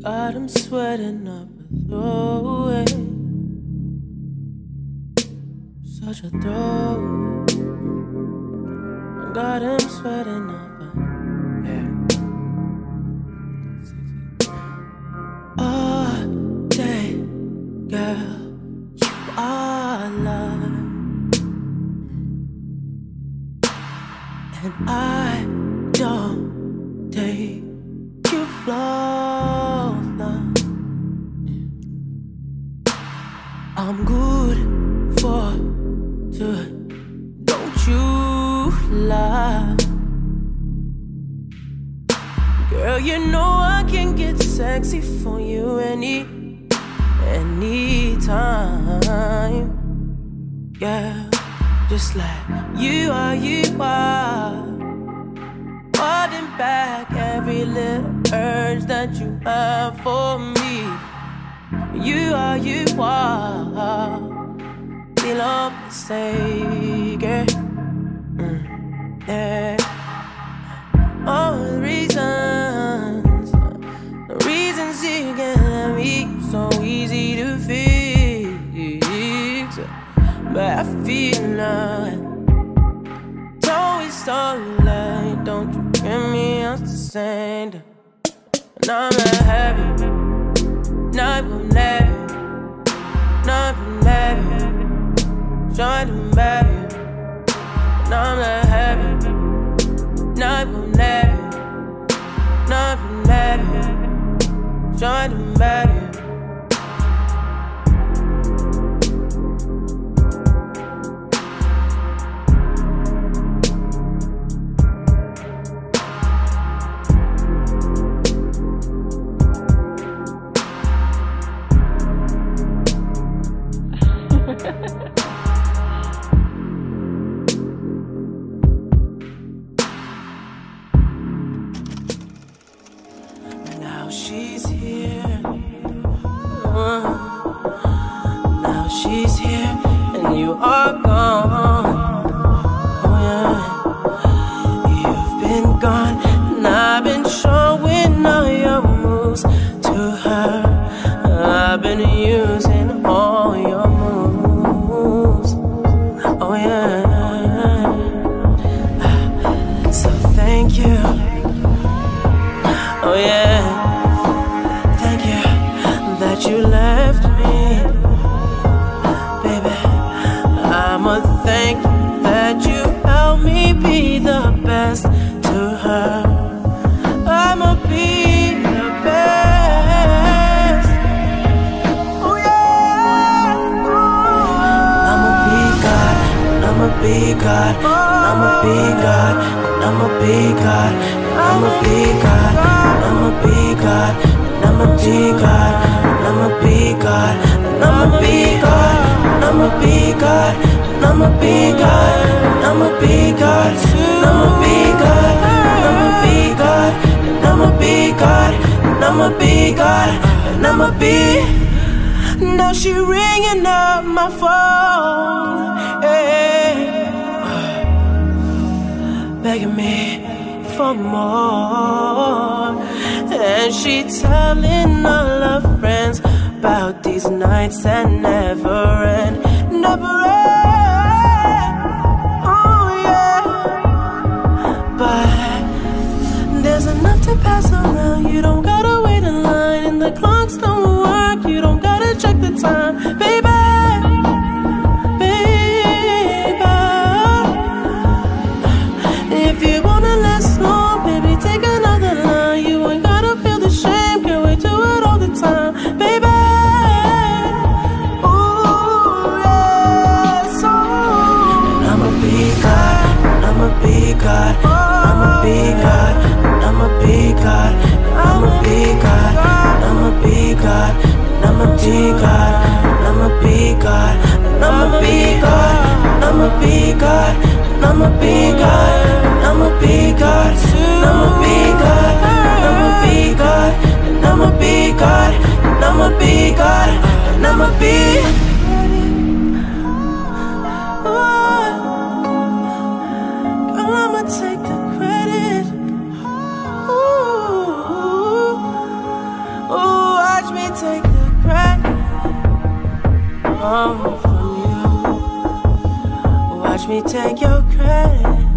Got him sweating up a throwaway. Such a throw. Got him sweating up a all day, girl, you are love. And I don't take you flawless. I'm good for good, don't you lie. Girl, you know I can get sexy for you anytime. Yeah, just like you are, holding back every little urge that you have for me. You are, belong to say, girl. Yeah. All the reasons you can let me so easy to fix. But I feel like it's always so late. Don't you get me understand? And I'm not happy, never, trying to marry you. And I'm not happy, never, trying to marry you. Now she's here. Now she's here, and you are gone. Oh yeah, you've been gone, and I've been showing all your moves to her. I've been using all your moves. Oh yeah. So thank you. Oh yeah, thank you that you left me, baby. I'ma thank you that you helped me be the best to her. I'ma be the best. Oh yeah. I'ma be God, I'ma be God, I'ma be God, I'ma be God, I'ma be God. I'ma be God, I'ma be God, I'ma be God, I'ma be God, I'ma be God, I'ma be God, I'ma be God, I'ma be God, I'ma be God, I'ma be God, I'ma be God, I'ma be. Now she ringing up my phone, hey, begging me for more. And she telling all her friends about these nights that never end, never end. Oh yeah. But there's enough to pass around. You don't gotta wait in line, and the clocks don't work. You don't gotta check the time, baby. If you wanna last long, baby, take another line. You ain't gotta feel the shame, can we do it all the time, baby? Ooh, yes, oh. I'ma be God, I'ma be God, I'ma be God, I'ma be God, I'ma be God, I'ma be God, I'ma be God, I'ma be God, I'ma be God, I'ma be God, I'ma be God, I'ma be God, I'ma be God, I'ma be God, I'ma be God, I'ma be God, I'ma be. Girl, I'ma take the credit. Ooh, ooh. watch me take your credit.